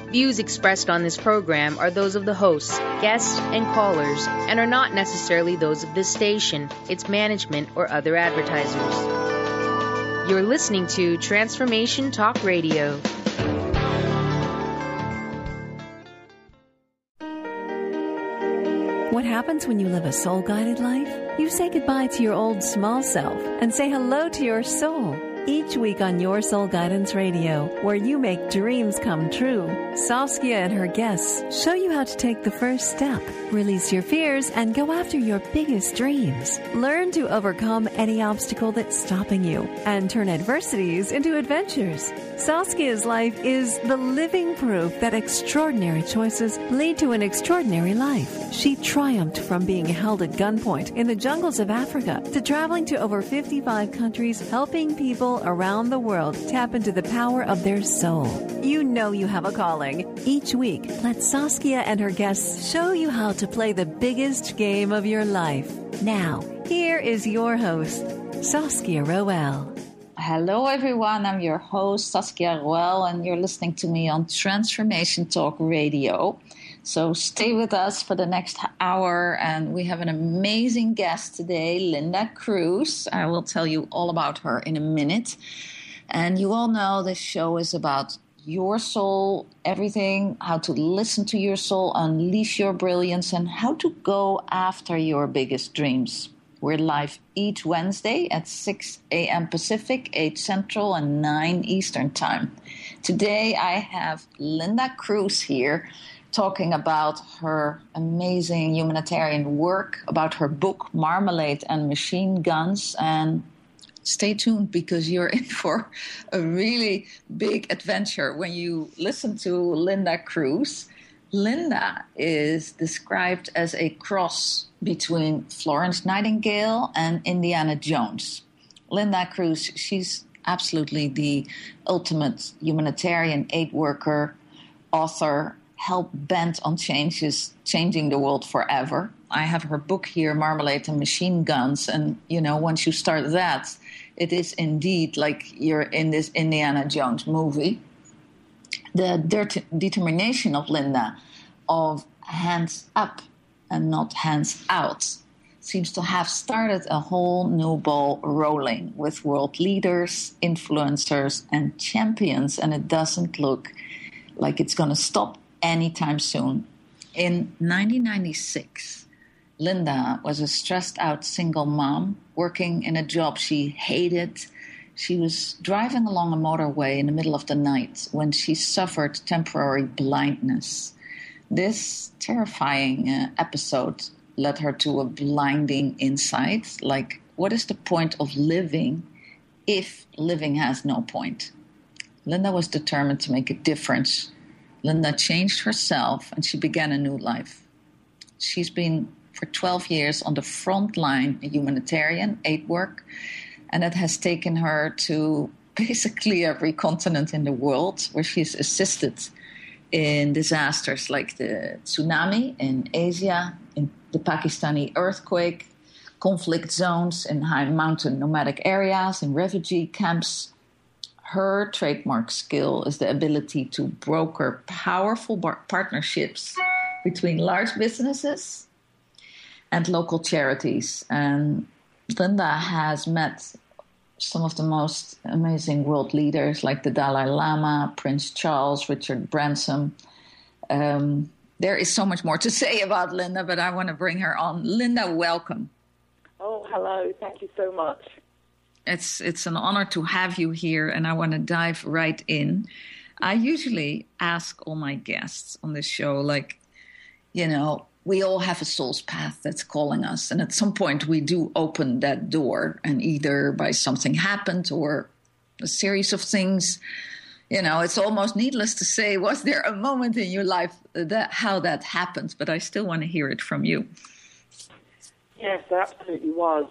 Views expressed on this program are those of the hosts, guests, and callers, and are not necessarily those of this station, its management, or other advertisers. You're listening to Transformation Talk Radio. What happens when you live a soul-guided life? You say goodbye to your old small self and say hello to your soul. Each week on Your Soul Guidance Radio, where you make dreams come true, Saskia and her guests show you how to take the first step, release your fears, and go after your biggest dreams. Learn to overcome any obstacle that's stopping you and turn adversities into adventures. Saskia's life is the living proof that extraordinary choices lead to an extraordinary life. She triumphed from being held at gunpoint in the jungles of Africa to traveling to over 55 countries, helping people around the world tap into the power of their soul. You know you have a calling. Each week, let Saskia and her guests show you how to play the biggest game of your life. Now, here is your host, Saskia Roel. Hello, everyone. I'm your host, Saskia Roel, and you're listening to me on Transformation Talk Radio. So stay with us for the next hour, and we have an amazing guest today, Linda Cruz. I will tell you all about her in a minute. And you all know this show is about your soul, everything, how to listen to your soul, unleash your brilliance, and how to go after your biggest dreams. We're live each Wednesday at 6 a.m. Pacific, 8 Central, and 9 Eastern Time. Today I have Linda Cruz here, talking about her amazing humanitarian work, about her book, Marmalade and Machine Guns. And stay tuned because you're in for a really big adventure when you listen to Linda Cruz. Linda is described as a cross between Florence Nightingale and Indiana Jones. Linda Cruz, she's absolutely the ultimate humanitarian aid worker, author, hell-bent on changing the world forever. I have her book here, Marmalade and Machine Guns, and, you know, once you start that, it is indeed like you're in this Indiana Jones movie. The determination of Linda of hands up and not hands out seems to have started a whole new ball rolling with world leaders, influencers, and champions, and it doesn't look like it's going to stop anytime soon. In 1996, Linda was a stressed-out single mom working in a job she hated. She was driving along a motorway in the middle of the night when she suffered temporary blindness. This terrifying episode led her to a blinding insight, like, what is the point of living if living has no point? Linda was determined to make a difference. Linda changed herself and she began a new life. She's been for 12 years on the front line in humanitarian aid work, and it has taken her to basically every continent in the world where she's assisted in disasters like the tsunami in Asia, in the Pakistani earthquake, conflict zones in high mountain nomadic areas, in refugee camps. Her trademark skill is the ability to broker powerful partnerships between large businesses and local charities. And Linda has met some of the most amazing world leaders like the Dalai Lama, Prince Charles, Richard Branson. There is so much more to say about Linda, but I want to bring her on. Linda, welcome. Oh, hello. Thank you so much. It's an honor to have you here, and I want to dive right in. I usually ask all my guests on this show, like, you know, we all have a soul's path that's calling us. And at some point we do open that door, and either by something happened or a series of things, you know, it's almost needless to say, was there a moment in your life that how that happened? But I still want to hear it from you. Yes, there absolutely was.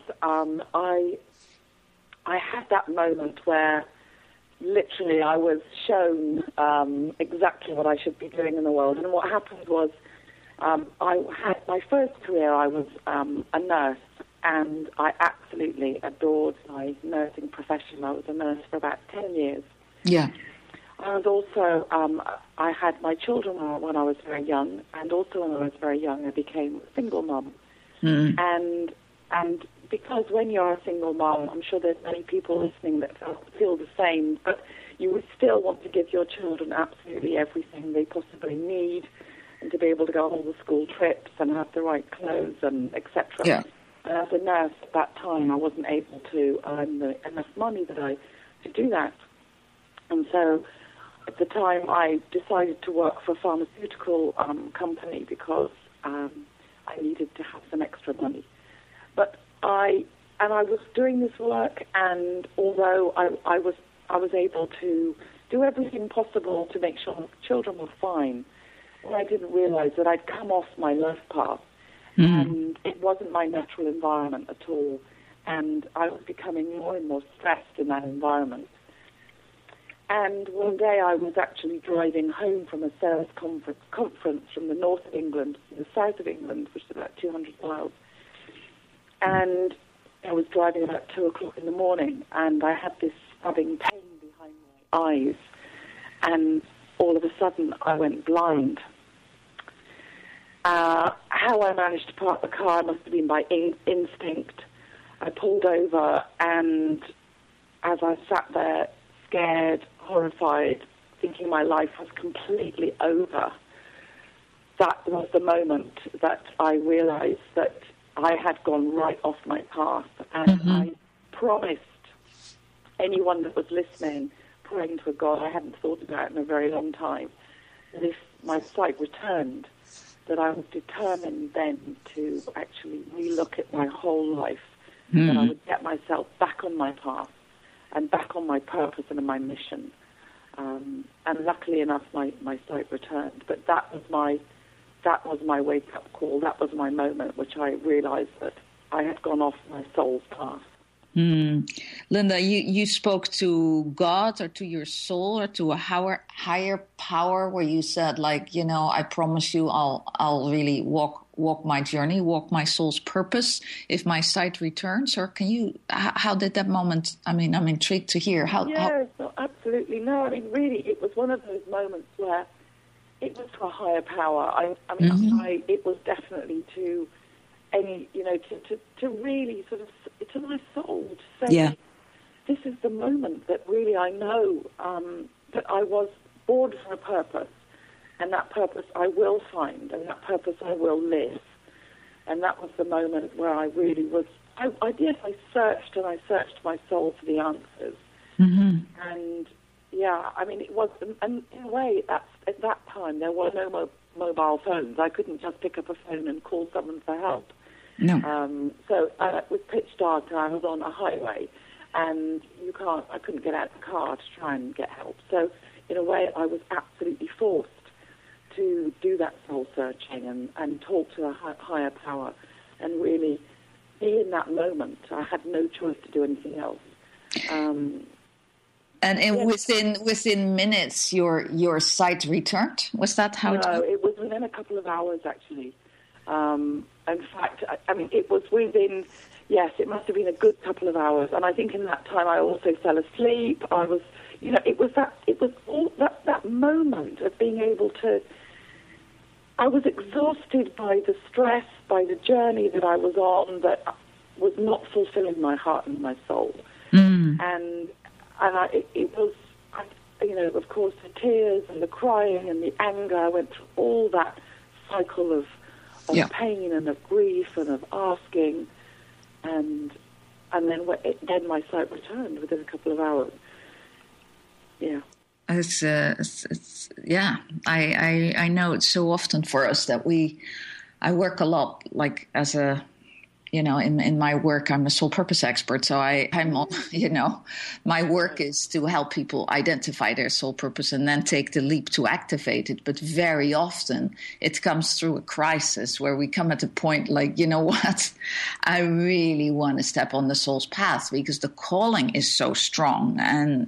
I had that moment where literally I was shown exactly what I should be doing in the world. And what happened was I had my first career, I was a nurse, and I absolutely adored my nursing profession. I was a nurse for about 10 years. Yeah. I was also, I had my children when I was very young, and also when I was very young, I became a single mum. And because when you're a single mum, I'm sure there's many people listening that feel the same, but you would still want to give your children absolutely everything they possibly need, and to be able to go on all the school trips and have the right clothes and etc. Yeah. And as a nurse at that time, I wasn't able to earn enough money to do that. And so at the time, I decided to work for a pharmaceutical company because I needed to have some extra money. But I was doing this work, and although I was able to do everything possible to make sure the children were fine, I didn't realize that I'd come off my love path, and it wasn't my natural environment at all, and I was becoming more and more stressed in that environment. And one day I was actually driving home from a sales conference from the north of England to the south of England, which is about 200 miles. And I was driving about 2 o'clock in the morning, and I had this stabbing pain behind my eyes. And all of a sudden I went blind. How I managed to park the car must have been by instinct. I pulled over, and as I sat there, scared, horrified, thinking my life was completely over, that was the moment that I realized that I had gone right off my path. And I promised anyone that was listening, praying to a God I hadn't thought about in a very long time, that if my sight returned, that I was determined then to actually relook at my whole life, that I would get myself back on my path and back on my purpose and my mission. And luckily enough, my sight returned. But that was my wake-up call. That was my moment, which I realized that I had gone off my soul's path. Linda, you spoke to God or to your soul or to a higher power, where you said, like, you know, I promise you I'll really walk my journey, walk my soul's purpose if my sight returns. Or how did that moment, I mean, I'm intrigued to hear. No, absolutely. No, I mean, really, it was one of those moments where it was to a higher power. It was definitely to to really sort of, to my soul, to say, this is the moment that really I know that I was born for a purpose, and that purpose I will find, and that purpose I will live. And that was the moment where I really was, I searched my soul for the answers. And yeah, I mean, it was, and in a way, at that time, there were no mobile phones. I couldn't just pick up a phone and call someone for help. No. So it was pitch dark, and I was on a highway, and I couldn't get out of the car to try and get help. So in a way, I was absolutely forced to do that soul searching and talk to a higher power and really be in that moment. I had no choice to do anything else. Within minutes, your sight returned? Was that how it? No, it was within a couple of hours, actually. In fact, I mean, it was within. Yes, it must have been a good couple of hours, and I think in that time I also fell asleep. I was, it was all that moment of being able to. I was exhausted by the stress, by the journey that I was on, that was not fulfilling my heart and my soul, and it was, of course, the tears and the crying and the anger. I went through all that cycle of pain and of grief and of asking, and then my sight returned within a couple of hours. Yeah. It's I know it's so often for us that I work a lot, like as a, in my work, I'm a soul purpose expert. So my work is to help people identify their soul purpose and then take the leap to activate it. But very often it comes through a crisis where we come at a point like, you know what, I really want to step on the soul's path because the calling is so strong. And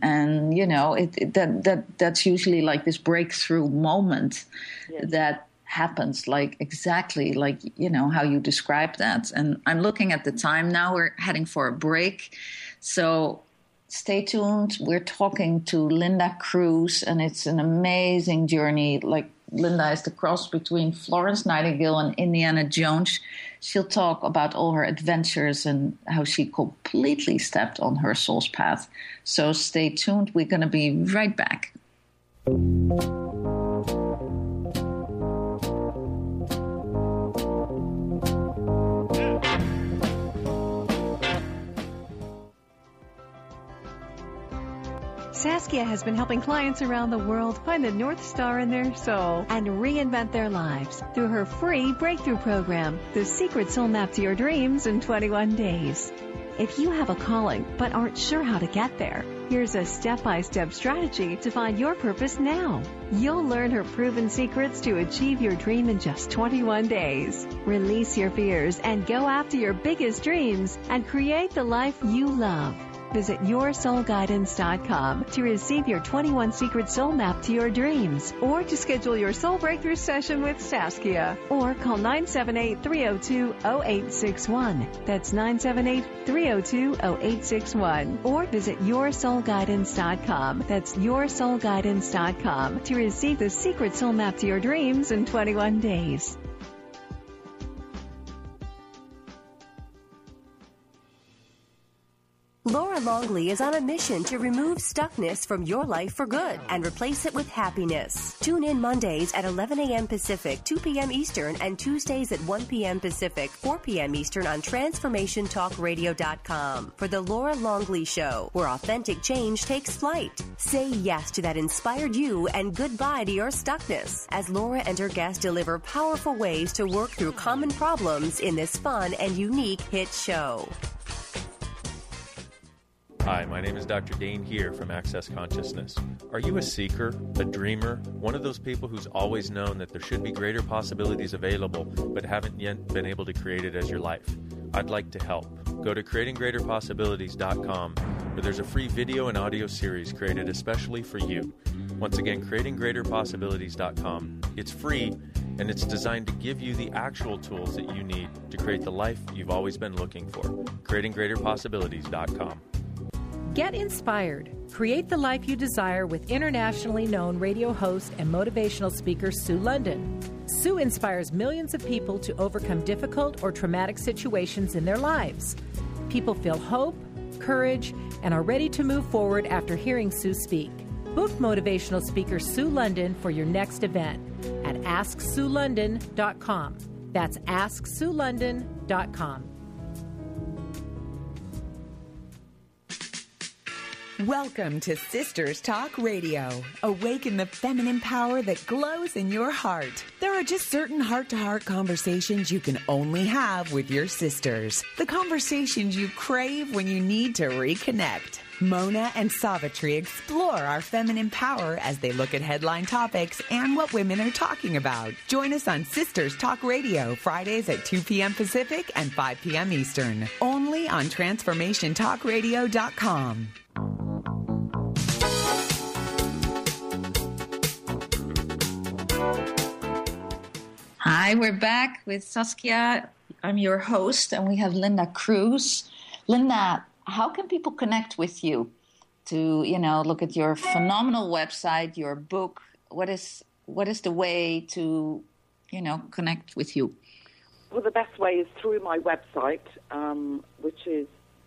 that's usually like this breakthrough moment that happens, like exactly like how you described that. And I'm looking at the time now. We're heading for a break, so stay tuned. We're talking to Linda Cruz, and it's an amazing journey. Like, Linda is the cross between Florence Nightingale and Indiana Jones. She'll talk about all her adventures and how she completely stepped on her soul's path. So stay tuned. We're going to be right back. Saskia has been helping clients around the world find the North Star in their soul and reinvent their lives through her free breakthrough program, The Secret Soul Map to Your Dreams in 21 Days. If you have a calling but aren't sure how to get there, here's a step-by-step strategy to find your purpose now. You'll learn her proven secrets to achieve your dream in just 21 days. Release your fears and go after your biggest dreams and create the life you love. Visit yoursoulguidance.com to receive your 21 Secret Soul Map to your dreams, or to schedule your soul breakthrough session with Saskia, or call 978-302-0861. That's 978-302-0861. Or visit yoursoulguidance.com. That's yoursoulguidance.com to receive the Secret Soul Map to your dreams in 21 days. Laura Longley is on a mission to remove stuckness from your life for good and replace it with happiness. Tune in Mondays at 11 a.m. Pacific, 2 p.m. Eastern, and Tuesdays at 1 p.m. Pacific, 4 p.m. Eastern on TransformationTalkRadio.com for The Laura Longley Show, where authentic change takes flight. Say yes to that inspired you and goodbye to your stuckness as Laura and her guests deliver powerful ways to work through common problems in this fun and unique hit show. Hi, my name is Dr. Dane here from Access Consciousness. Are you a seeker, a dreamer, one of those people who's always known that there should be greater possibilities available but haven't yet been able to create it as your life? I'd like to help. Go to creatinggreaterpossibilities.com, where there's a free video and audio series created especially for you. Once again, creatinggreaterpossibilities.com. It's free, and it's designed to give you the actual tools that you need to create the life you've always been looking for. creatinggreaterpossibilities.com. Get inspired. Create the life you desire with internationally known radio host and motivational speaker Sue London. Sue inspires millions of people to overcome difficult or traumatic situations in their lives. People feel hope, courage, and are ready to move forward after hearing Sue speak. Book motivational speaker Sue London for your next event at AskSueLondon.com. That's AskSueLondon.com. Welcome to Sisters Talk Radio. Awaken the feminine power that glows in your heart. There are just certain heart-to-heart conversations you can only have with your sisters. The conversations you crave when you need to reconnect. Mona and Savitri explore our feminine power as they look at headline topics and what women are talking about. Join us on Sisters Talk Radio, Fridays at 2 p.m. Pacific and 5 p.m. Eastern. Only on TransformationTalkRadio.com. Hi, we're back with Saskia. I'm your host, and we have Linda Cruz. Linda, how can people connect with you to, look at your phenomenal website, your book? What is the way to, connect with you? Well, the best way is through my website, which is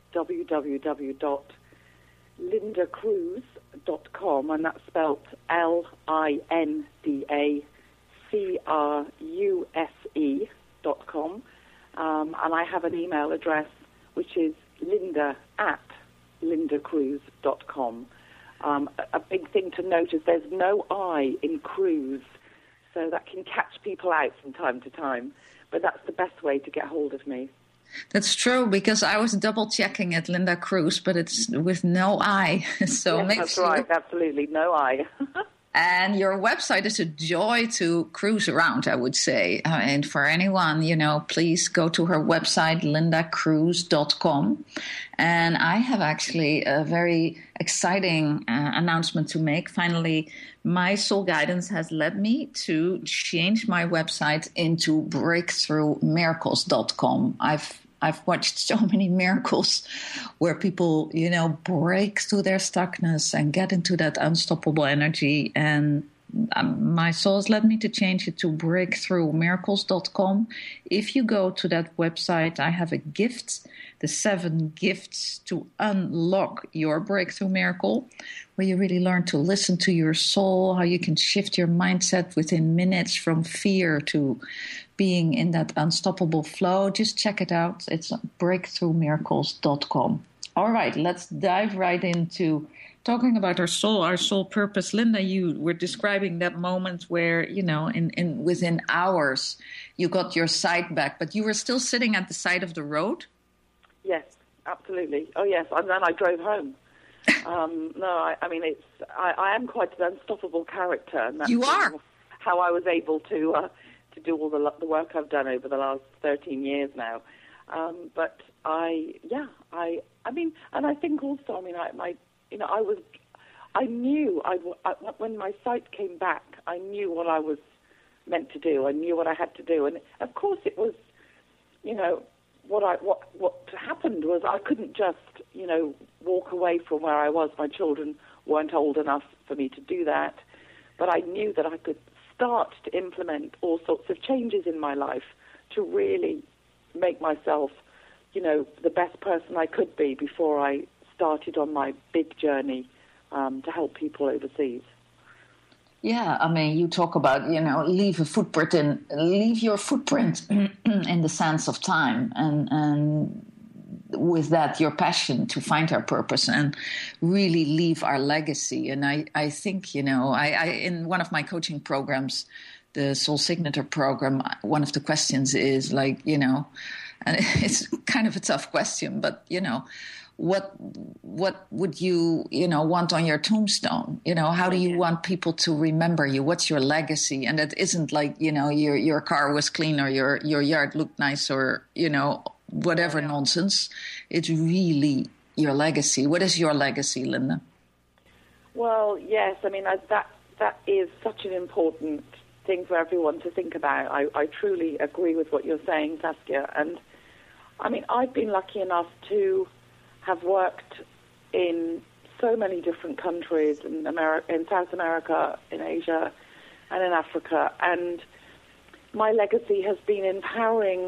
www.lindacruz.com, and that's spelled LINDACRUSE.com. And I have an email address, which is linda@lindacruz.com. A big thing to note is there's no I in Cruz, so that can catch people out from time to time. But that's the best way to get hold of me. That's true, because I was double-checking at Linda Cruz, but it's with no I. So yes, that's right, absolutely, no I. And your website is a joy to cruise around, I would say. And for anyone, please go to her website, lindacruz.com. And I have actually a very exciting announcement to make. Finally, my soul guidance has led me to change my website into breakthroughmiracles.com. I've I've watched so many miracles where people, break through their stuckness and get into that unstoppable energy. And my soul has led me to change it to breakthroughmiracles.com. If you go to that website, I have a gift, the 7 gifts to unlock your breakthrough miracle, where you really learn to listen to your soul, how you can shift your mindset within minutes from fear to being in that unstoppable flow. Just check it out. It's breakthroughmiracles.com. All right, let's dive right into talking about our soul purpose. Linda, you were describing that moment where, in within hours, you got your sight back, but you were still sitting at the side of the road? Yes, absolutely. Oh, yes, and then I drove home. I am quite an unstoppable character. And that's you are. How I was able to do all the work I've done over the last 13 years now. But I think also, I knew when my sight came back, I knew what I was meant to do. I knew what I had to do, and of course, it was, what happened was I couldn't just, walk away from where I was. My children weren't old enough for me to do that, but I knew that I could start to implement all sorts of changes in my life to really make myself, the best person I could be before I started on my big journey to help people overseas. Yeah, you talk about, leave your footprint in the sense of time, and with that, your passion to find our purpose and really leave our legacy. And I think, I in one of my coaching programs, the Soul Signature program, one of the questions is and it's kind of a tough question, but, what would you, want on your tombstone? How do you want people to remember you? What's your legacy? And it isn't like, your car was clean or your yard looked nice or, whatever nonsense. It's really your legacy. What is your legacy, Linda? Well, yes. That is such an important thing for everyone to think about. I truly agree with what you're saying, Saskia. And, I've been lucky enough to have worked in so many different countries in South America, in Asia, and in Africa. And my legacy has been empowering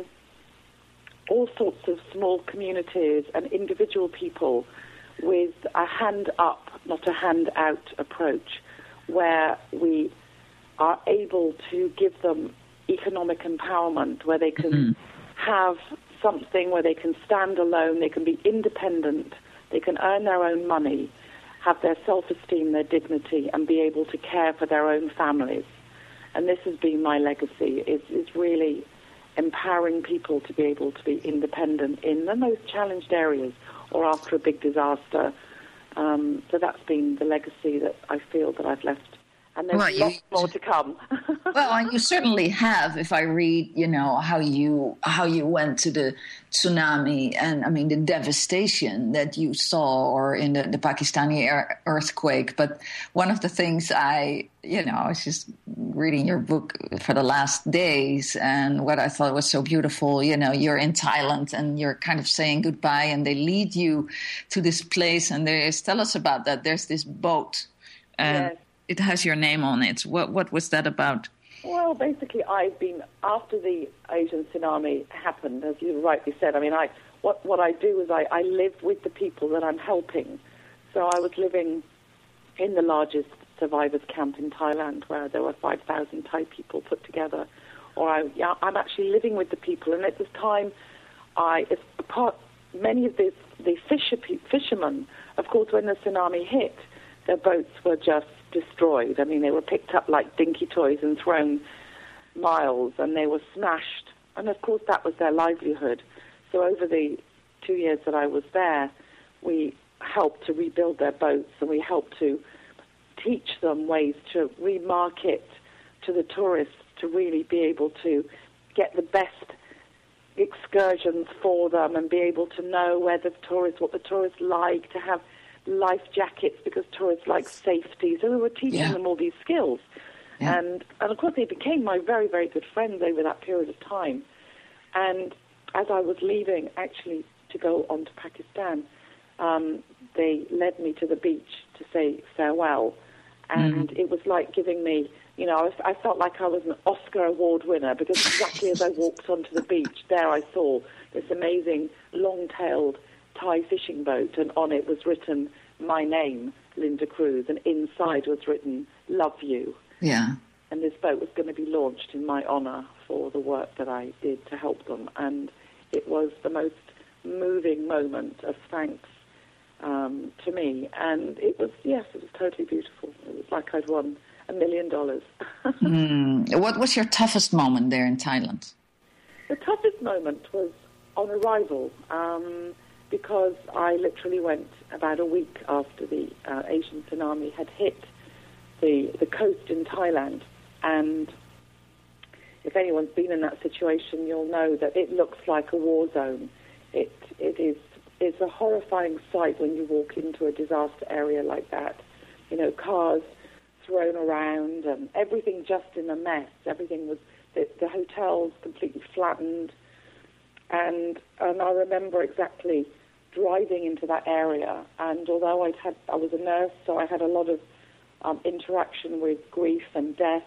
all sorts of small communities and individual people with a hand-up, not a hand-out approach, where we are able to give them economic empowerment, where they can have something where they can stand alone, they can be independent, they can earn their own money, have their self-esteem, their dignity, and be able to care for their own families. And this has been my legacy, is really empowering people to be able to be independent in the most challenged areas or after a big disaster. So that's been the legacy that I feel that I've left. And there's lots more to come. Well, and you certainly have. If I read, how you went to the tsunami and the devastation that you saw, or in the Pakistani earthquake. But one of the things I was just reading your book for the last days, and what I thought was so beautiful. You're in Thailand and you're kind of saying goodbye, and they lead you to this place, and tell us about that. There's this boat. Yes. It has your name on it. What was that about? Well, basically, after the Asian tsunami happened, as you rightly said, what I do is I live with the people that I'm helping. So I was living in the largest survivors camp in Thailand, where there were 5,000 Thai people put together. I'm actually living with the people, and at this time, many of the fishermen, of course, when the tsunami hit, their boats were just destroyed. They were picked up like dinky toys and thrown miles, and they were smashed. And of course, that was their livelihood. So over the 2 years that I was there, we helped to rebuild their boats, and we helped to teach them ways to remarket to the tourists, to really be able to get the best excursions for them and be able to know what the tourists like, to have life jackets because tourists like safety. So we were teaching them all these skills. Yeah. And of course they became my very, very good friends over that period of time. And as I was leaving, actually, to go on to Pakistan, they led me to the beach to say farewell. And it was like giving me, I felt like I was an Oscar Award winner, because exactly as I walked onto the beach, there I saw this amazing long-tailed Thai fishing boat, and on it was written my name, Linda Cruz, and inside was written, love you. Yeah. And this boat was going to be launched in my honor for the work that I did to help them. And it was the most moving moment of thanks to me. And it was totally beautiful. It was like I'd won $1 million. What was your toughest moment there in Thailand? The toughest moment was on arrival, because I literally went about a week after the Asian tsunami had hit the coast in Thailand. And if anyone's been in that situation, you'll know that it looks like a war zone. It's a horrifying sight when you walk into a disaster area like that. Cars thrown around and everything just in a mess. Everything was, the hotels completely flattened. And I remember exactly driving into that area. And although I was a nurse, so I had a lot of interaction with grief and death.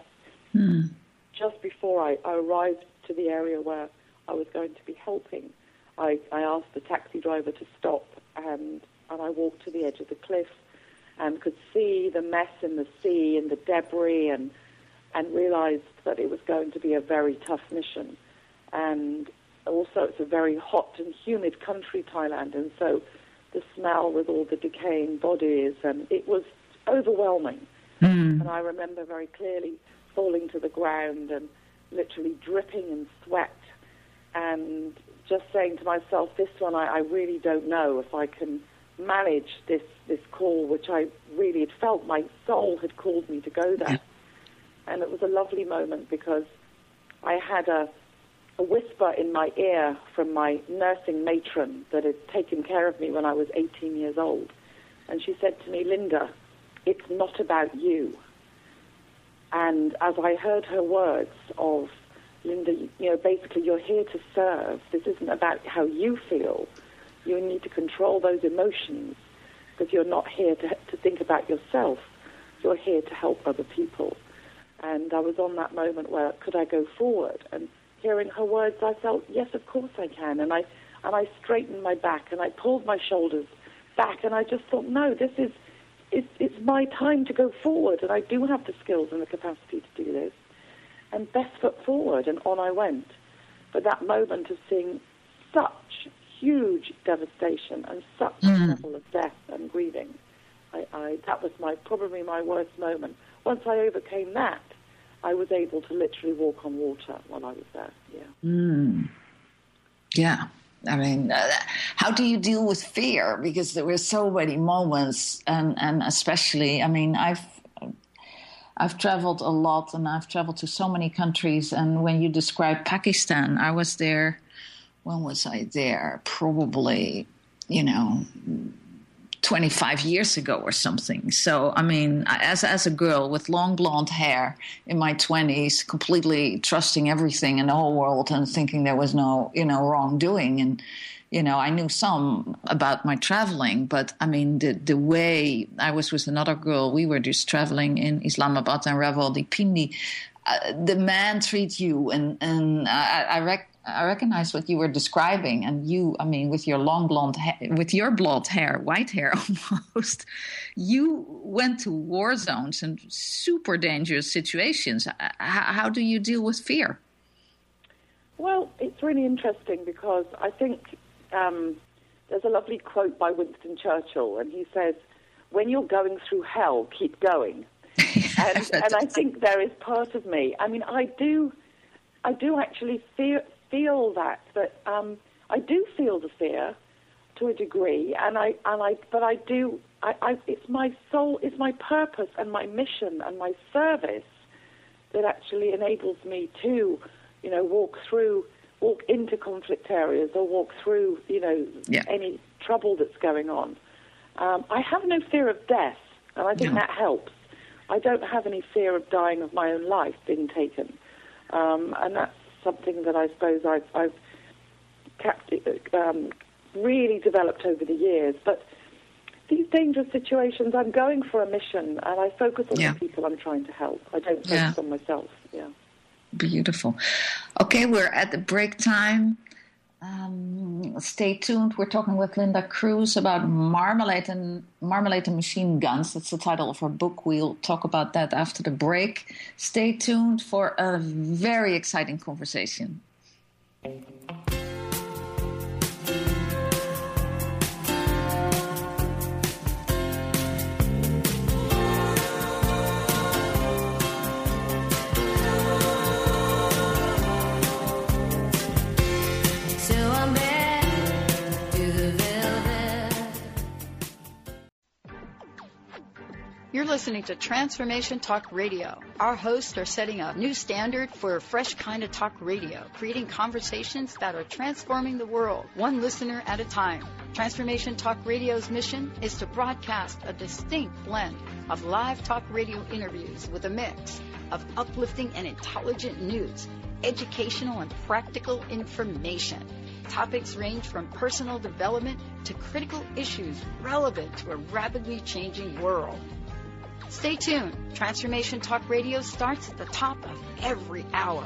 Just before I arrived to the area where I was going to be helping, I asked the taxi driver to stop, and I walked to the edge of the cliff and could see the mess in the sea and the debris, and realized that it was going to be a very tough mission. And also it's a very hot and humid country, Thailand, and so the smell with all the decaying bodies, and it was overwhelming. And I remember very clearly falling to the ground and literally dripping in sweat, and just saying to myself, this one, I really don't know if I can manage this call, which I really had felt my soul had called me to go there. And it was a lovely moment, because I had a whisper in my ear from my nursing matron that had taken care of me when I was 18 years old. And she said to me, Linda, it's not about you. And as I heard her words of, Linda, basically you're here to serve. This isn't about how you feel. You need to control those emotions, because you're not here to think about yourself. You're here to help other people. And I was on that moment where, could I go forward? And hearing her words, I felt, yes, of course I can. And I straightened my back, and I pulled my shoulders back, and I just thought, no, it's my time to go forward, and I do have the skills and the capacity to do this. And best foot forward, and on I went. But that moment of seeing such huge devastation and such a level of death and grieving, that was probably my worst moment. Once I overcame that, I was able to literally walk on water while I was there. Yeah. I mean, how do you deal with fear? Because there were so many moments, and especially, I mean, I've traveled a lot, and I've traveled to so many countries. And when you describe Pakistan, I was there. When was I there? Probably, 25 years ago or something. So, I mean, as a girl with long blonde hair in my 20s, completely trusting everything in the whole world and thinking there was no, wrongdoing. And, I knew some about my traveling, but I mean, the way I was with another girl, we were just traveling in Islamabad and Rawalpindi. The man treats you, and I recognize what you were describing, and you, I mean, with your long blonde hair, with your blonde hair, white hair almost, you went to war zones and super dangerous situations. How do you deal with fear? Well, it's really interesting, because I think there's a lovely quote by Winston Churchill, and he says, when you're going through hell, keep going. And I think there is part of me. I mean, I do actually feel that I do feel the fear to a degree, but I do. It's my soul, it's my purpose and my mission and my service that actually enables me to, walk into conflict areas or walk through, any trouble that's going on. I have no fear of death, and I think that helps. I don't have any fear of dying of my own life being taken, and that's something that I suppose I've really developed over the years. But these dangerous situations, I'm going for a mission, and I focus on the people I'm trying to help. I don't focus on myself. Yeah. Beautiful. Okay, we're at the break time. Stay tuned. We're talking with Linda Cruz about Marmalade and Machine Guns. That's the title of her book. We'll talk about that after the break. Stay tuned for a very exciting conversation. You're listening to Transformation Talk Radio. Our hosts are setting a new standard for a fresh kind of talk radio, creating conversations that are transforming the world, one listener at a time. Transformation Talk Radio's mission is to broadcast a distinct blend of live talk radio interviews with a mix of uplifting and intelligent news, educational and practical information. Topics range from personal development to critical issues relevant to a rapidly changing world. Stay tuned. Transformation Talk Radio starts at the top of every hour.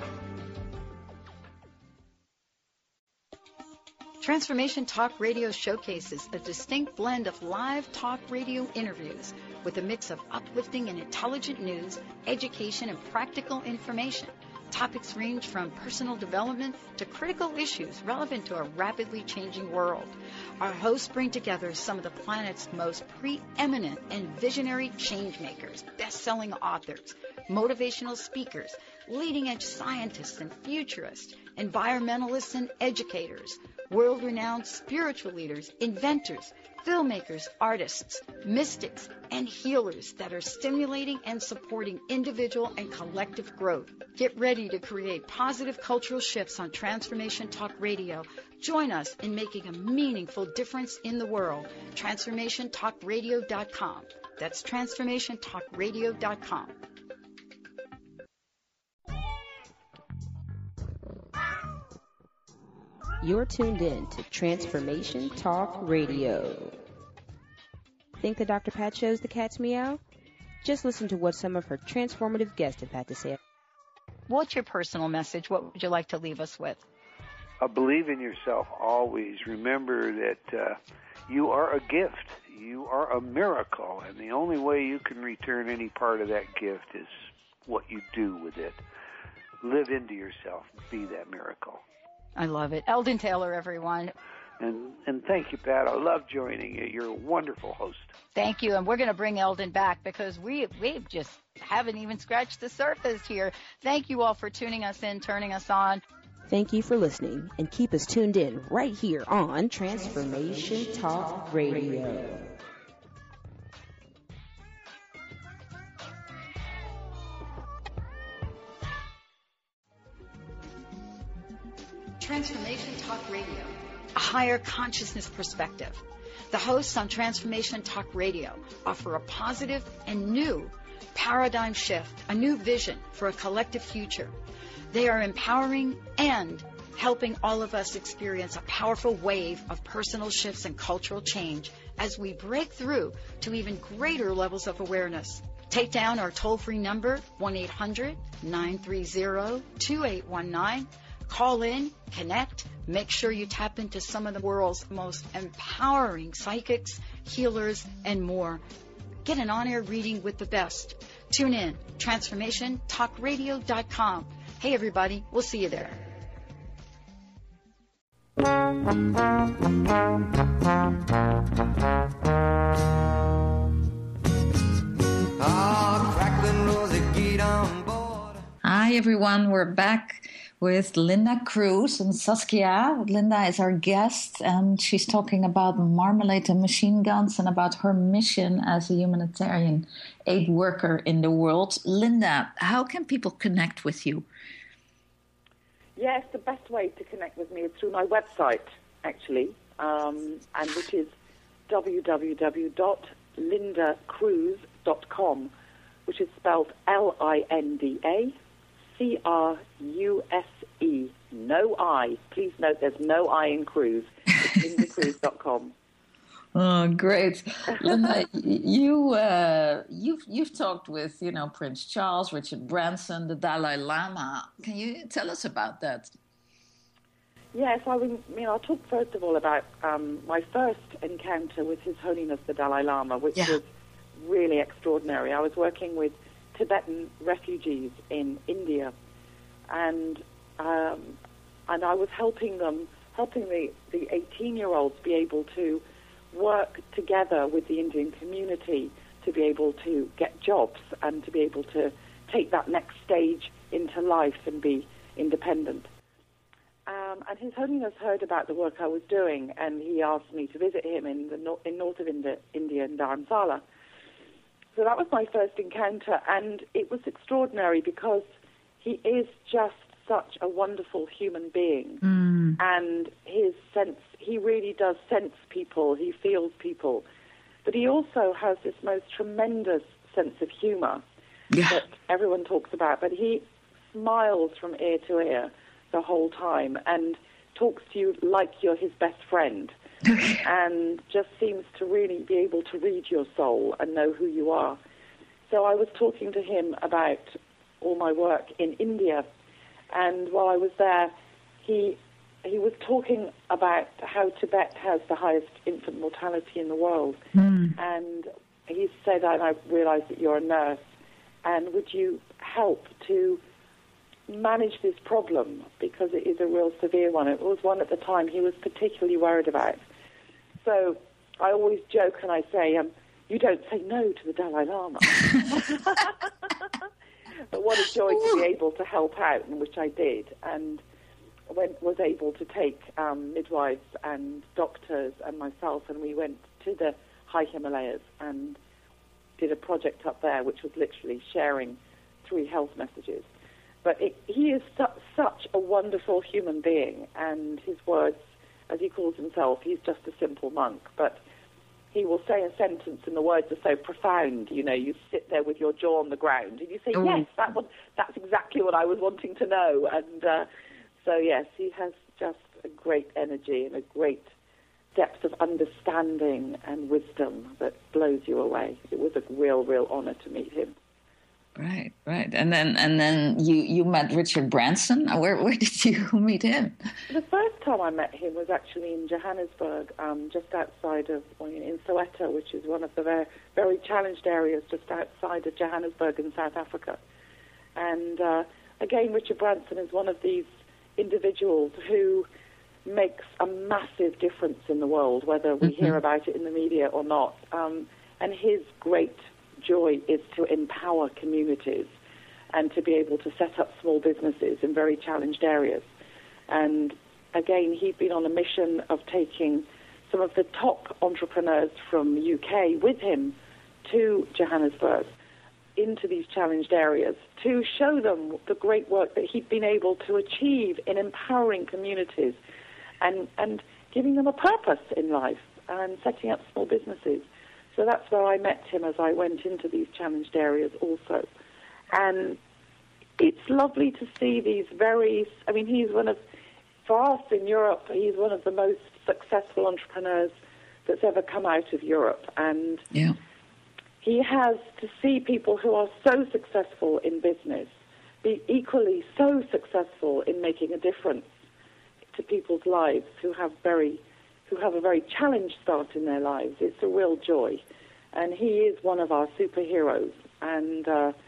Transformation Talk Radio showcases a distinct blend of live talk radio interviews with a mix of uplifting and intelligent news, education, and practical information. Topics range from personal development to critical issues relevant to a rapidly changing world. Our hosts bring together some of the planet's most preeminent and visionary change-makers, best-selling authors, motivational speakers, leading-edge scientists and futurists, environmentalists and educators, world-renowned spiritual leaders, inventors, filmmakers, artists, mystics, and healers that are stimulating and supporting individual and collective growth. Get ready to create positive cultural shifts on Transformation Talk Radio. Join us in making a meaningful difference in the world. TransformationTalkRadio.com. That's TransformationTalkRadio.com. You're tuned in to Transformation Talk Radio. Think that Dr. Pat shows the cat's meow? Just listen to what some of her transformative guests have had to say. What's your personal message? What would you like to leave us with? Believe in yourself always. Remember that you are a gift. You are a miracle, and the only way you can return any part of that gift is what you do with it. Live into yourself. Be that miracle. I love it. Eldon Taylor, everyone. And thank you, Pat. I love joining you. You're a wonderful host. Thank you. And we're going to bring Eldon back because we just haven't even scratched the surface here. Thank you all for tuning us in, turning us on. Thank you for listening, and keep us tuned in right here on Transformation Talk Radio. Transformation Talk Radio, a higher consciousness perspective. The hosts on Transformation Talk Radio offer a positive and new paradigm shift, a new vision for a collective future. They are empowering and helping all of us experience a powerful wave of personal shifts and cultural change as we break through to even greater levels of awareness. Take down our toll-free number, 1-800-930-2819. Call in, connect, make sure you tap into some of the world's most empowering psychics, healers, and more. Get an on-air reading with the best. Tune in, TransformationTalkRadio.com. Hey, everybody, we'll see you there. Hi, everyone. We're back with Linda Cruz and Saskia. Linda is our guest, and she's talking about Marmalade and Machine Guns and about her mission as a humanitarian aid worker in the world. Linda, how can people connect with you? Yes, the best way to connect with me is through my website, actually, and which is www.lindacruz.com, which is spelled LINDACRUSE. E, no I. Please note there's no I in Cruz. It's lindacruz.com. Oh, great, Linda! You've talked with Prince Charles, Richard Branson, the Dalai Lama. Can you tell us about that? Yes, I'll talk first of all about my first encounter with His Holiness the Dalai Lama, which was really extraordinary. I was working with Tibetan refugees in India, and I was helping the 18-year-olds be able to work together with the Indian community to be able to get jobs and to be able to take that next stage into life and be independent. And His Holiness heard about the work I was doing, and he asked me to visit him in north of India in Dharamsala. So that was my first encounter, and it was extraordinary because he is just such a wonderful human being, and he really does sense people, he feels people, but he also has this most tremendous sense of humor that everyone talks about, but he smiles from ear to ear the whole time and talks to you like you're his best friend and just seems to really be able to read your soul and know who you are. So I was talking to him about all my work in India, and while I was there, he was talking about how Tibet has the highest infant mortality in the world. And he said, and I realized that you're a nurse, and would you help to manage this problem, because it is a real severe one. It was one at the time he was particularly worried about. So I always joke and I say, you don't say no to the Dalai Lama. But what a joy to be able to help out, and which I did, and was able to take midwives and doctors and myself, and we went to the high Himalayas and did a project up there, which was literally sharing 3 health messages. But he is such a wonderful human being, and his words, as he calls himself, he's just a simple monk, but he will say a sentence and the words are so profound, you sit there with your jaw on the ground and you say, yes, that's exactly what I was wanting to know. And so, yes, he has just a great energy and a great depth of understanding and wisdom that blows you away. It was a real honor to meet him. Right. And then you met Richard Branson. Where did you meet him? The first time I met him was actually in Johannesburg, just outside of, in Soweto, which is one of the very, very challenged areas just outside of Johannesburg in South Africa. And again, Richard Branson is one of these individuals who makes a massive difference in the world, whether we hear about it in the media or not. And his great joy is to empower communities and to be able to set up small businesses in very challenged areas. And again, he'd been on a mission of taking some of the top entrepreneurs from the UK with him to Johannesburg into these challenged areas to show them the great work that he'd been able to achieve in empowering communities and giving them a purpose in life and setting up small businesses. So that's where I met him as I went into these challenged areas also. And it's lovely to see these he's for us in Europe, he's one of the most successful entrepreneurs that's ever come out of Europe. And he has to see people who are so successful in business be equally so successful in making a difference to people's lives who have a very challenged start in their lives. It's a real joy. And he is one of our superheroes. And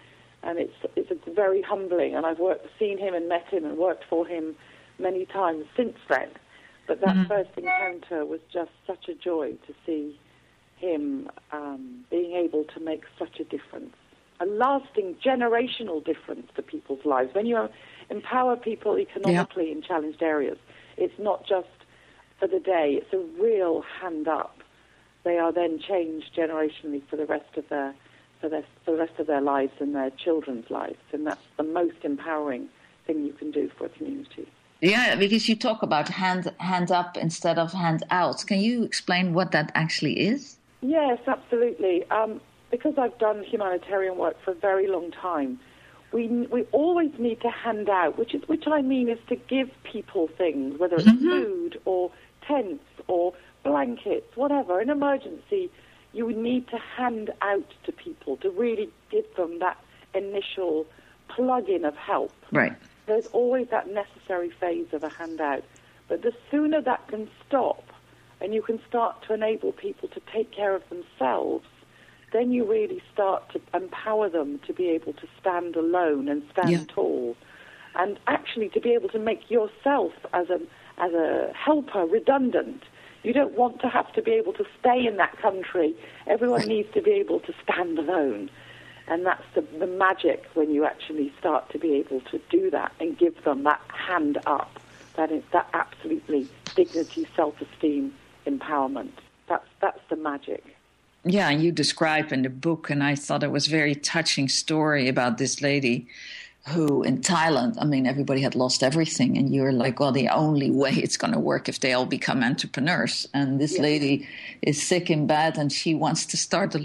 it's very humbling. And I've seen him and met him and worked for him many times since then. But that first encounter was just such a joy to see him being able to make such a difference, a lasting generational difference to people's lives. When you empower people economically in challenged areas, it's not just for the day, it's a real hand up. They are then changed generationally for the rest of their lives and their children's lives, and that's the most empowering thing you can do for a community. Yeah, because you talk about hand up instead of hand out. Can you explain what that actually is? Yes, absolutely. Because I've done humanitarian work for a very long time, we always need to hand out, which I mean is to give people things, whether it's food or tents or blankets, whatever. In emergency, you would need to hand out to people to really give them that initial plug-in of help. Right. There's always that necessary phase of a handout. But the sooner that can stop and you can start to enable people to take care of themselves, then you really start to empower them to be able to stand alone and stand tall, and actually to be able to make yourself as a helper redundant. You don't want to have to be able to stay in that country. Everyone needs to be able to stand alone. And that's the magic when you actually start to be able to do that and give them that hand up, that absolutely dignity, self-esteem, empowerment. That's the magic. Yeah, and you describe in the book, and I thought it was a very touching story about this lady who in Thailand, I mean, everybody had lost everything, and you're like, well, the only way it's going to work if they all become entrepreneurs. And this lady is sick in bed, and she wants to start a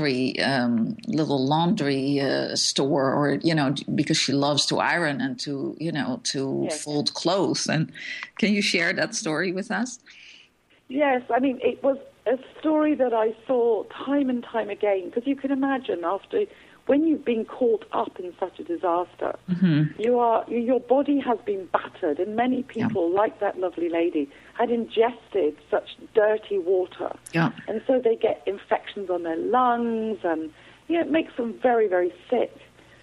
little laundry store, or, because she loves to iron and to fold clothes. And can you share that story with us? Yes, I mean, it was a story that I saw time and time again, because you can imagine when you've been caught up in such a disaster, your body has been battered, and many people, like that lovely lady, had ingested such dirty water. Yeah. And so they get infections on their lungs, and it makes them very, very sick.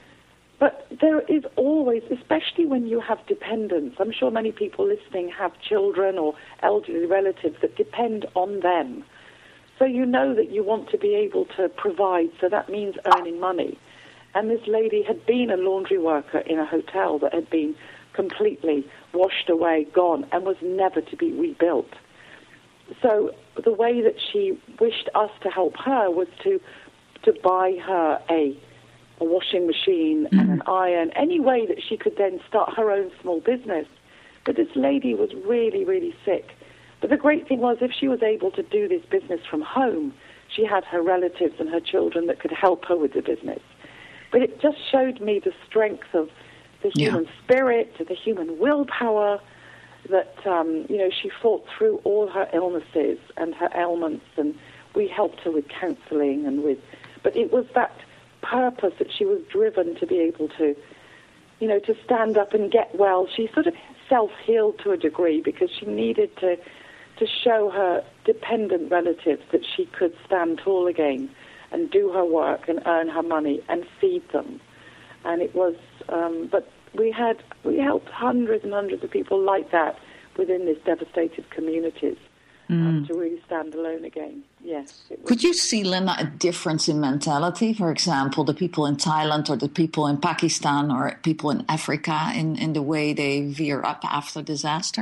But there is always, especially when you have dependents, I'm sure many people listening have children or elderly relatives that depend on them. So you know that you want to be able to provide, so that means earning money. And this lady had been a laundry worker in a hotel that had been completely washed away, gone, and was never to be rebuilt. So the way that she wished us to help her was to buy her a washing machine and an iron, any way that she could then start her own small business. But this lady was really, really sick. But the great thing was, if she was able to do this business from home, she had her relatives and her children that could help her with the business. But it just showed me the strength of the human spirit, the human willpower, that, she fought through all her illnesses and her ailments, and we helped her with counseling but it was that purpose that she was driven to be able to, to stand up and get well. She sort of self-healed to a degree, because she needed to show her dependent relatives that she could stand tall again and do her work and earn her money and feed them. And it was, but we helped hundreds and hundreds of people like that within these devastated communities to really stand alone again. Yes. Could you see, Linda, a difference in mentality? For example, the people in Thailand or the people in Pakistan or people in Africa in the way they veer up after disaster?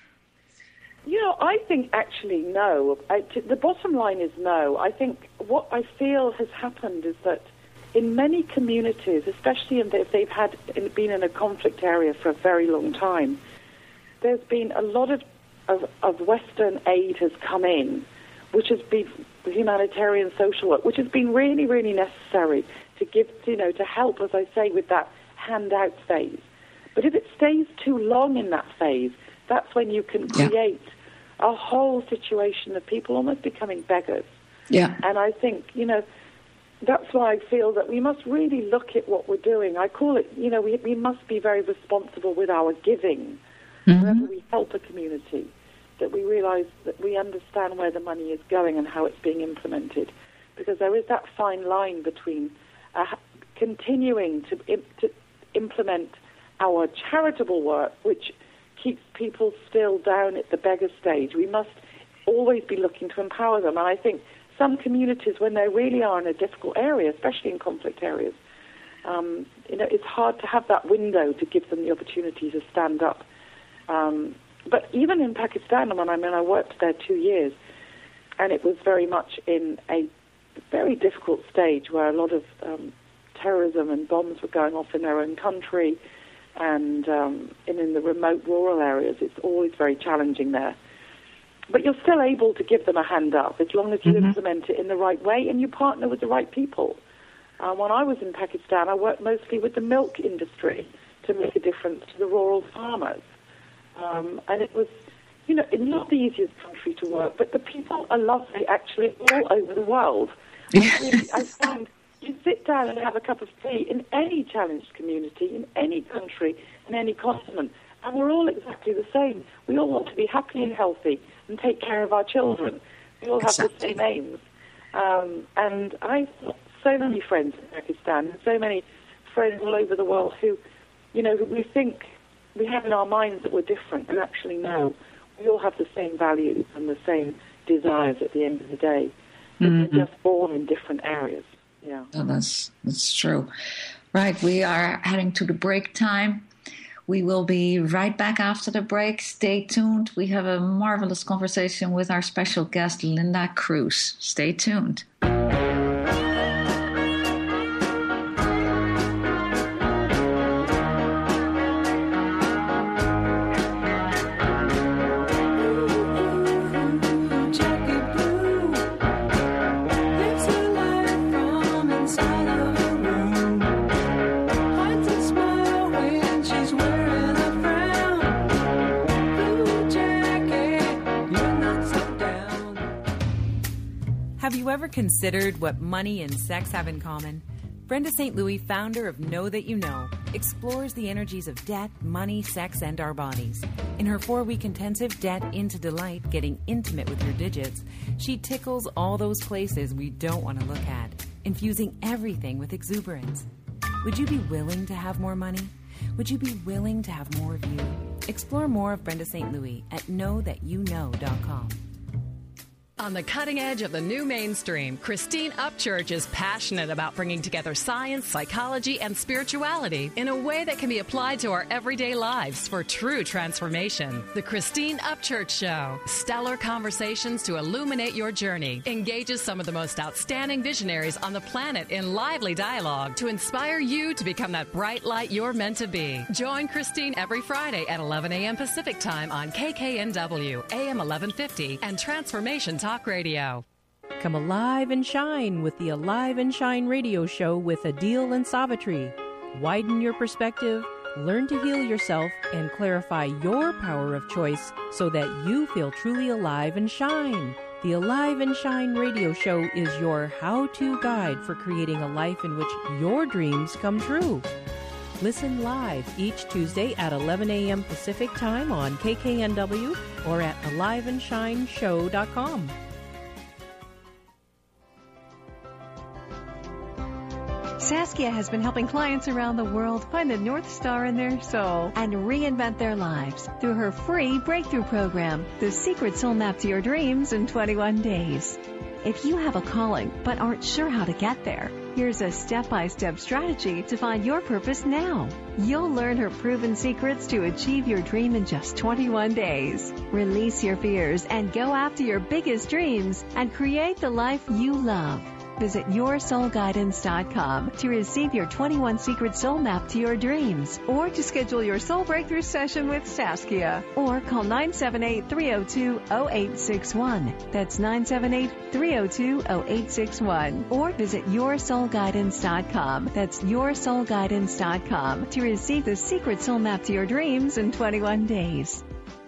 I think actually no. The bottom line is no. I think what I feel has happened is that in many communities, especially if they've been in a conflict area for a very long time, there's been a lot of Western aid has come in, which has been humanitarian social work, which has been really, really necessary to give, to help, as I say, with that handout phase. But if it stays too long in that phase, that's when you can create a whole situation of people almost becoming beggars. Yeah. And I think, that's why I feel that we must really look at what we're doing. I call it, we must be very responsible with our giving. Whenever we help a community, that we realize that we understand where the money is going and how it's being implemented. Because there is that fine line between continuing to implement our charitable work, which keeps people still down at the beggar stage. We must always be looking to empower them. And I think some communities, when they really are in a difficult area, especially in conflict areas, it's hard to have that window to give them the opportunity to stand up. But even in Pakistan, I worked there 2 years, and it was very much in a very difficult stage where a lot of terrorism and bombs were going off in their own country, and in the remote rural areas, it's always very challenging there. But you're still able to give them a hand up as long as you implement it in the right way and you partner with the right people. When I was in Pakistan, I worked mostly with the milk industry to make a difference to the rural farmers. And it was, it's not the easiest country to work, but the people are lovely, actually, all over the world. I find you sit down and have a cup of tea in any challenged community, in any country, in any continent, and we're all exactly the same. We all want to be happy and healthy and take care of our children. We all have the same aims. And I've got so many friends in Pakistan and so many friends all over the world who, we think we have in our minds that we're different, and actually no, we all have the same values and the same desires at the end of the day. We're just born in different areas. Yeah. Oh, that's true. Right, we are heading to the break time. We will be right back after the break. Stay tuned. We have a marvelous conversation with our special guest, Linda Cruz. Stay tuned. Have you ever considered what money and sex have in common? Brenda St. Louis, founder of Know That You Know, explores the energies of debt, money, sex, and our bodies. In her 4-week intensive Debt into Delight, Getting Intimate with Your Digits, she tickles all those places we don't want to look at, infusing everything with exuberance. Would you be willing to have more money? Would you be willing to have more of you? Explore more of Brenda St. Louis at knowthatyouKnow.com. On the cutting edge of the new mainstream, Christine Upchurch is passionate about bringing together science, psychology, and spirituality in a way that can be applied to our everyday lives for true transformation. The Christine Upchurch Show, stellar conversations to illuminate your journey, engages some of the most outstanding visionaries on the planet in lively dialogue to inspire you to become that bright light you're meant to be. Join Christine every Friday at 11 a.m. Pacific Time on KKNW, AM 1150, and Transformation Talk Radio. Come alive and shine with the Alive and Shine radio show with Adil and Savitri. Widen your perspective, learn to heal yourself, and clarify your power of choice so that you feel truly alive and shine. The Alive and Shine radio show is your how-to guide for creating a life in which your dreams come true. Listen live each Tuesday at 11 a.m. Pacific Time on KKNW or at aliveandshineshow.com. Saskia has been helping clients around the world find the North Star in their soul and reinvent their lives through her free breakthrough program, The Secret Soul Map to Your Dreams in 21 Days. If you have a calling but aren't sure how to get there, here's a step-by-step strategy to find your purpose now. You'll learn her proven secrets to achieve your dream in just 21 days. Release your fears and go after your biggest dreams and create the life you love. Visit yoursoulguidance.com to receive your 21 Secret Soul Map to your dreams, or to schedule your soul breakthrough session with Saskia, or call 978-302-0861. That's 978-302-0861. Or visit yoursoulguidance.com. That's yoursoulguidance.com to receive the Secret Soul Map to your dreams in 21 days.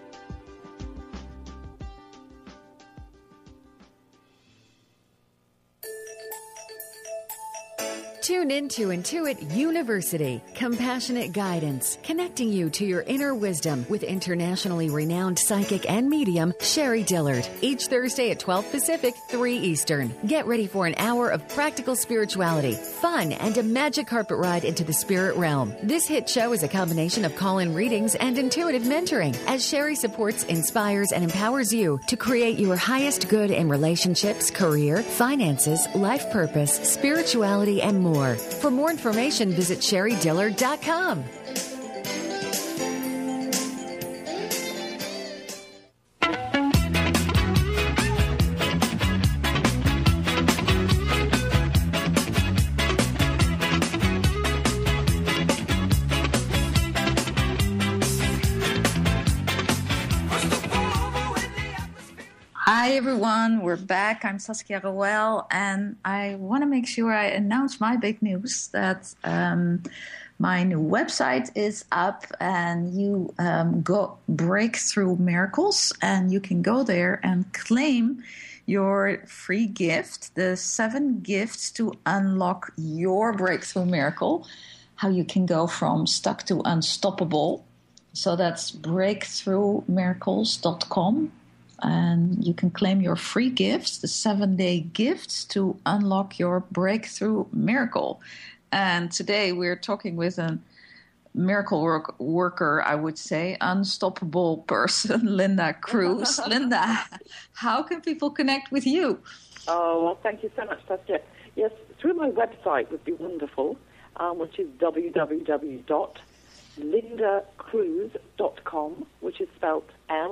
Tune into Intuit University, compassionate guidance, connecting you to your inner wisdom with internationally renowned psychic and medium, Sherry Dillard. Each Thursday at 12 Pacific, 3 Eastern. Get ready for an hour of practical spirituality, fun, and a magic carpet ride into the spirit realm. This hit show is a combination of call-in readings and intuitive mentoring, as Sherry supports, inspires, and empowers you to create your highest good in relationships, career, finances, life purpose, spirituality, and more. For more information, visit SherryDillard.com. Hi, everyone. We're back. I'm Saskia Roel, and I want to make sure I announce my big news that my new website is up, and you go Breakthrough Miracles, and you can go there and claim your free gift, the 7 gifts to unlock your breakthrough miracle, how you can go from stuck to unstoppable. So that's breakthroughmiracles.com. And you can claim your free gifts, the 7-day gifts to unlock your breakthrough miracle. And today we're talking with a miracle worker, I would say, unstoppable person, Linda Cruz. Linda, how can people connect with you? Oh, well, thank you so much, Saskia. Yes, through my website would be wonderful, which is www.lindacruz.com, which is spelled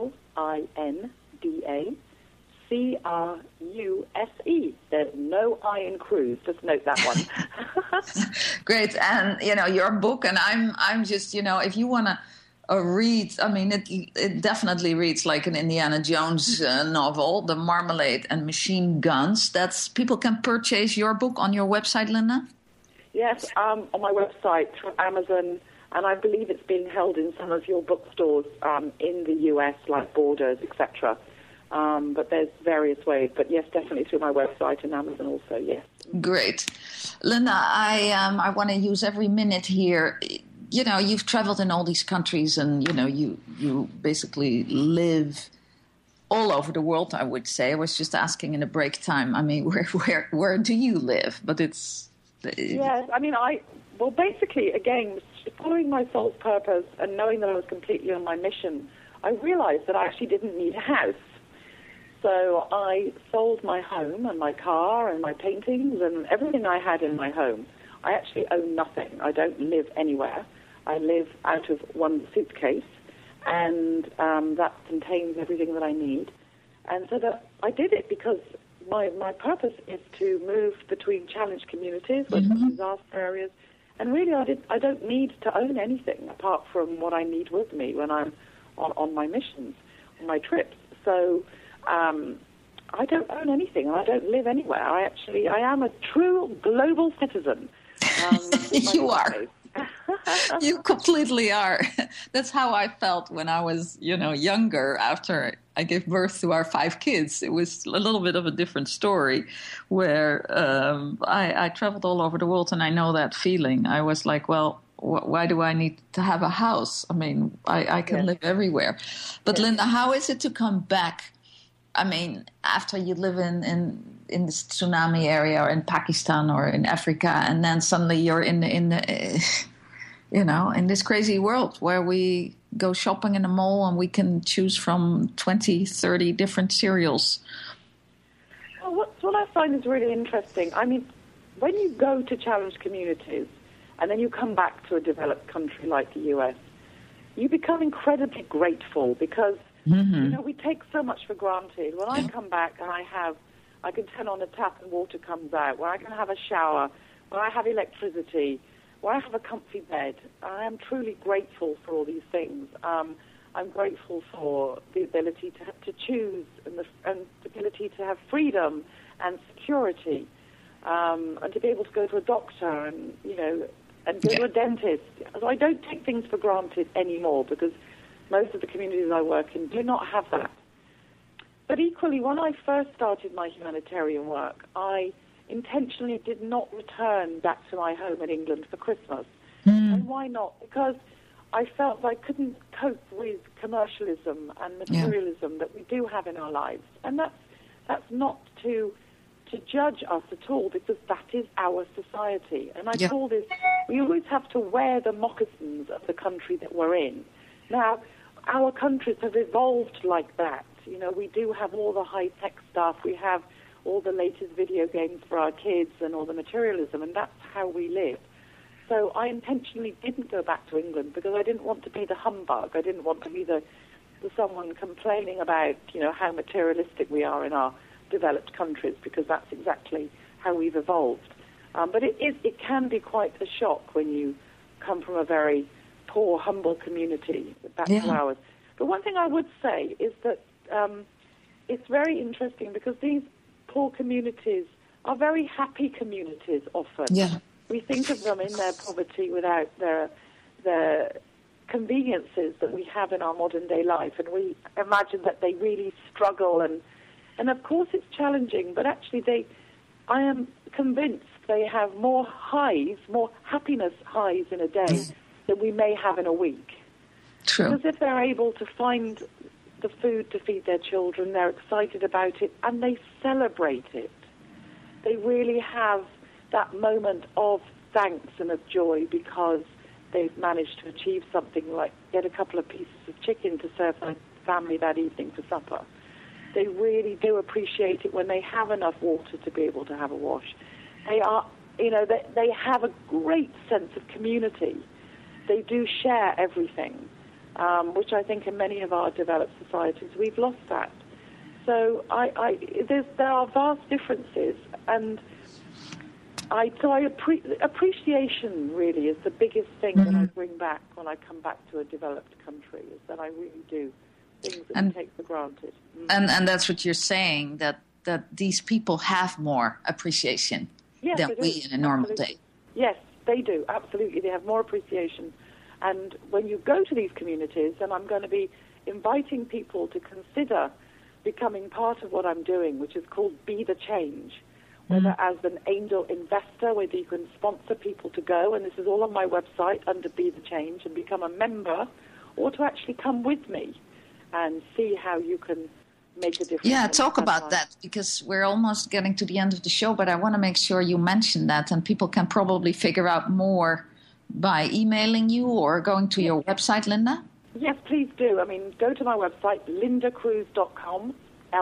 LINDACRUSE. There's no I in Cruz. Just note that one. Great. And, your book, and I'm just, if you want to read, I mean, it definitely reads like an Indiana Jones novel, The Marmalade and Machine Guns. People can purchase your book on your website, Linda? Yes, on my website, through Amazon, and I believe it's being held in some of your bookstores in the U.S., like Borders, etc. But there's various ways. But yes, definitely through my website and Amazon also, yes. Great. Linda, I want to use every minute here. You've traveled in all these countries, and, you basically live all over the world, I would say. I was just asking in the break time, I mean, where do you live? But it's... Yes, I mean, basically, again, following my soul's purpose and knowing that I was completely on my mission, I realized that I actually didn't need a house. So I sold my home and my car and my paintings and everything I had in my home. I actually own nothing. I don't live anywhere. I live out of one suitcase, and that contains everything that I need. And so I did it because my purpose is to move between challenged communities, with disaster areas, and really I don't need to own anything apart from what I need with me when I'm on my missions, on my trips. So I don't own anything, and I don't live anywhere. I am a true global citizen. You are. You completely are. That's how I felt when I was, younger. After I gave birth to our 5 kids, it was a little bit of a different story, where I traveled all over the world, and I know that feeling. I was like, well, why do I need to have a house? I mean, I can live everywhere. But Linda, how is it to come back? I mean, after you live in this tsunami area, or in Pakistan, or in Africa, and then suddenly you're in this crazy world where we go shopping in a mall and we can choose from 20, 30 different cereals. Well, what I find is really interesting. I mean, when you go to challenged communities and then you come back to a developed country like the US, you become incredibly grateful because we take so much for granted. When I come back and I can turn on a tap and water comes out, where I can have a shower, where I have electricity, where I have a comfy bed, I am truly grateful for all these things. I'm grateful for the ability to choose and the ability to have freedom and security, and to be able to go to a doctor and go to a dentist. So I don't take things for granted anymore because most of the communities I work in do not have that. But equally, when I first started my humanitarian work, I intentionally did not return back to my home in England for Christmas. And why not? Because I felt I couldn't cope with commercialism and materialism that we do have in our lives. And that's not to judge us at all, because that is our society. And I call this, we always have to wear the moccasins of the country that we're in. Now, our countries have evolved like that. We do have all the high-tech stuff. We have all the latest video games for our kids and all the materialism, and that's how we live. So I intentionally didn't go back to England because I didn't want to be the humbug. I didn't want to be the someone complaining about, how materialistic we are in our developed countries, because that's exactly how we've evolved. But it can be quite a shock when you come from a very poor, humble community back to ours. But one thing I would say is that it's very interesting because these poor communities are very happy communities often. Yeah. We think of them in their poverty without the conveniences that we have in our modern day life, and we imagine that they really struggle, and of course it's challenging, but actually I am convinced they have more highs, more happiness highs in a day than we may have in a week. True. Because if they're able to find the food to feed their children, they're excited about it, and they celebrate it. They really have that moment of thanks and of joy because they've managed to achieve something like get a couple of pieces of chicken to serve their family that evening for supper. They really do appreciate it when they have enough water to be able to have a wash. They are, they have a great sense of community. They do share everything, which I think in many of our developed societies we've lost that. So there are vast differences, and appreciation really is the biggest thing that I bring back when I come back to a developed country, is that I really do things that we take for granted. And that's what you're saying, that these people have more appreciation than we in a normal day. Yes, they do, absolutely. They have more appreciation. And when you go to these communities, and I'm going to be inviting people to consider becoming part of what I'm doing, which is called Be the Change, whether as an angel investor, whether you can sponsor people to go, and this is all on my website under Be the Change, and become a member, or to actually come with me and see how you can make a difference. Yeah, talk about that, because we're almost getting to the end of the show, but I want to make sure you mention that, and people can probably figure out more by emailing you or going to your website, Linda. Yes, please do. I mean, go to my website, lindacruz.com,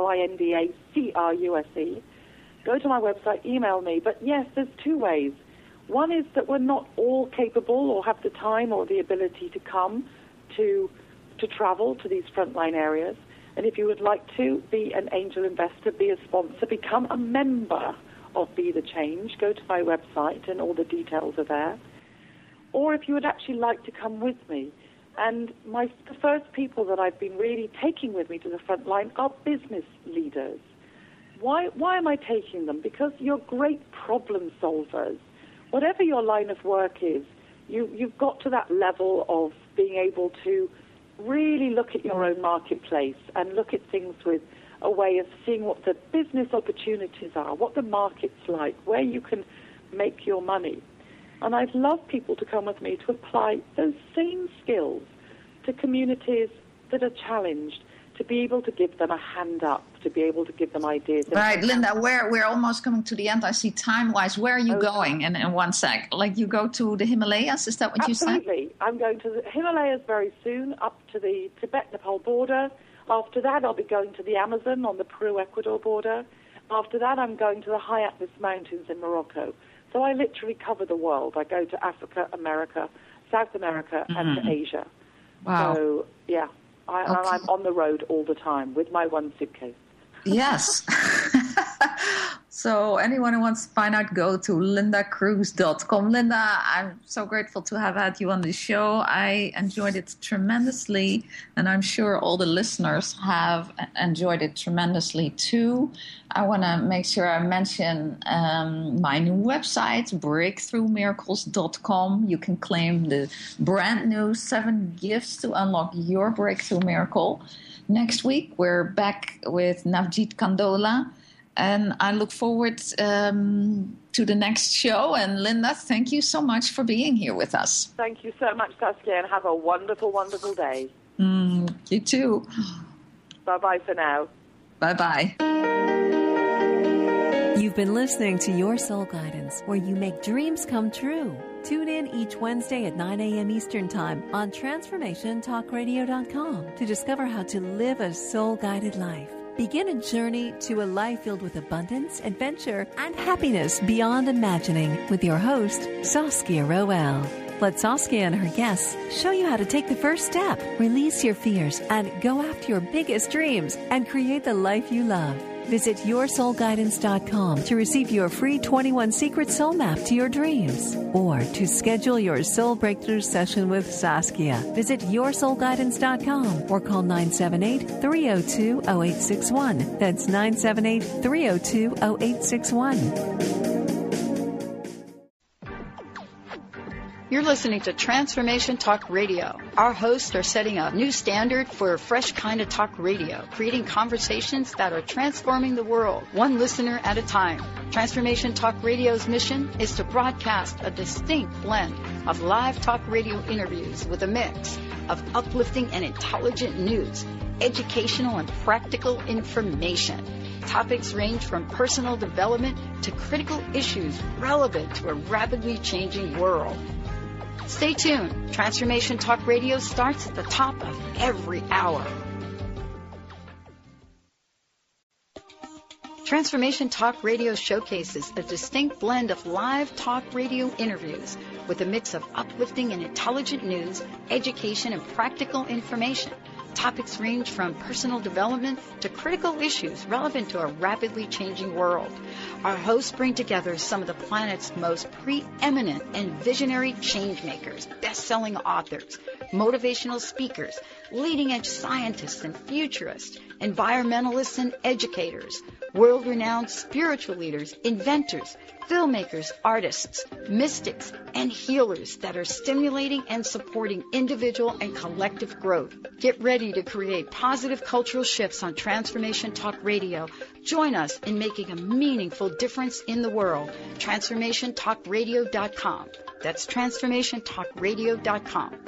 LINDACRUSE. Go to my website, email me. But yes, there's two ways. One is that we're not all capable or have the time or the ability to come to travel to these frontline areas. And if you would like to be an angel investor, be a sponsor, become a member of Be the Change, go to my website and all the details are there. Or if you would actually like to come with me. And the first people that I've been really taking with me to the front line are business leaders. Why am I taking them? Because you're great problem solvers. Whatever your line of work is, you've got to that level of being able to really look at your own marketplace and look at things with a way of seeing what the business opportunities are, what the market's like, where you can make your money. And I'd love people to come with me to apply those same skills to communities that are challenged, to be able to give them a hand up, to be able to give them ideas. Right, Linda, we're almost coming to the end. I see time-wise. Where are you going in 1 sec? Like you go to the Himalayas? Is that what you said? Absolutely. I'm going to the Himalayas very soon, up to the Tibet-Nepal border. After that, I'll be going to the Amazon on the Peru-Ecuador border. After that, I'm going to the high Atlas Mountains in Morocco. So I literally cover the world. I go to Africa, America, South America, and to Asia. Wow. So, yeah, I'm on the road all the time with my one suitcase. Yes. So anyone who wants to find out, go to lindacruz.com. Linda, I'm so grateful to have had you on the show. I enjoyed it tremendously, and I'm sure all the listeners have enjoyed it tremendously too. I want to make sure I mention my new website, breakthroughmiracles.com. You can claim the brand new 7 gifts to unlock your breakthrough miracle. Next week, we're back with Navjeet Kandola. And I look forward to the next show. And Linda, thank you so much for being here with us. Thank you so much, Saskia, and have a wonderful, wonderful day. You too. Bye-bye for now. Bye-bye. You've been listening to Your Soul Guidance, where you make dreams come true. Tune in each Wednesday at 9 a.m. Eastern Time on TransformationTalkRadio.com to discover how to live a soul-guided life. Begin a journey to a life filled with abundance, adventure, and happiness beyond imagining with your host, Saskia Roel. Let Saskia and her guests show you how to take the first step, release your fears, and go after your biggest dreams and create the life you love. Visit yoursoulguidance.com to receive your free 21 Secret Soul Map to your dreams. Or to schedule your Soul Breakthrough session with Saskia. Visit yoursoulguidance.com or call 978-302-0861. That's 978-302-0861. You're listening to Transformation Talk Radio. Our hosts are setting a new standard for a fresh kind of talk radio, creating conversations that are transforming the world, one listener at a time. Transformation Talk Radio's mission is to broadcast a distinct blend of live talk radio interviews with a mix of uplifting and intelligent news, educational and practical information. Topics range from personal development to critical issues relevant to a rapidly changing world. Stay tuned. Transformation Talk Radio starts at the top of every hour. Transformation Talk Radio showcases a distinct blend of live talk radio interviews with a mix of uplifting and intelligent news, education, and practical information. Topics range from personal development to critical issues relevant to a rapidly changing world. Our hosts bring together some of the planet's most preeminent and visionary changemakers, best-selling authors, motivational speakers, leading-edge scientists and futurists, environmentalists and educators, world-renowned spiritual leaders, inventors, filmmakers, artists, mystics, and healers that are stimulating and supporting individual and collective growth. Get ready to create positive cultural shifts on Transformation Talk Radio. Join us in making a meaningful difference in the world. TransformationTalkRadio.com. That's TransformationTalkRadio.com.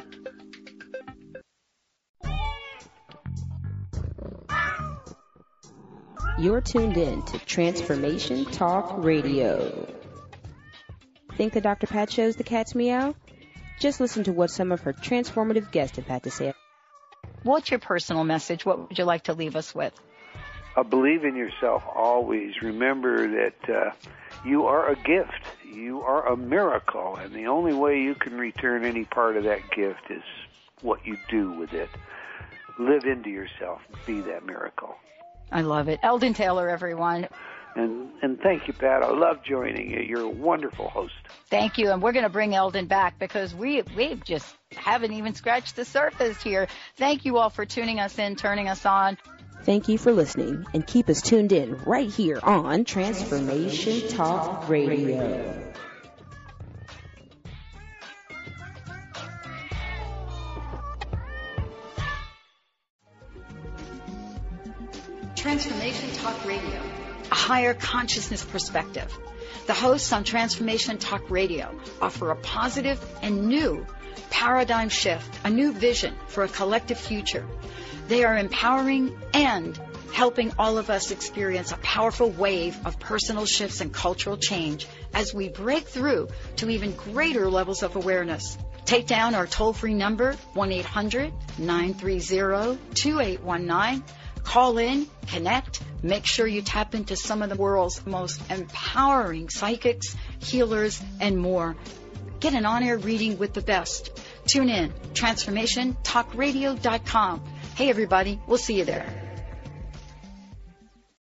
You're tuned in to Transformation Talk Radio. Think that Dr. Pat shows the cat's meow? Just listen to what some of her transformative guests have had to say. What's your personal message? What would you like to leave us with? Believe in yourself always. Remember that you are a gift. You are a miracle, and the only way you can return any part of that gift is what you do with it. Live into yourself. Be that miracle. I love it. Eldon Taylor, everyone. And thank you, Pat. I love joining you. You're a wonderful host. Thank you. And we're going to bring Eldon back because we just haven't even scratched the surface here. Thank you all for tuning us in, turning us on. Thank you for listening, and keep us tuned in right here on Transformation Talk Radio. Transformation Talk Radio, a higher consciousness perspective. The hosts on Transformation Talk Radio offer a positive and new paradigm shift, a new vision for a collective future. They are empowering and helping all of us experience a powerful wave of personal shifts and cultural change as we break through to even greater levels of awareness. Take down our toll-free number, 1-800-930-2819. Call in, connect, make sure you tap into some of the world's most empowering psychics, healers, and more. Get an on-air reading with the best. Tune in, TransformationTalkRadio.com. Hey, everybody, we'll see you there.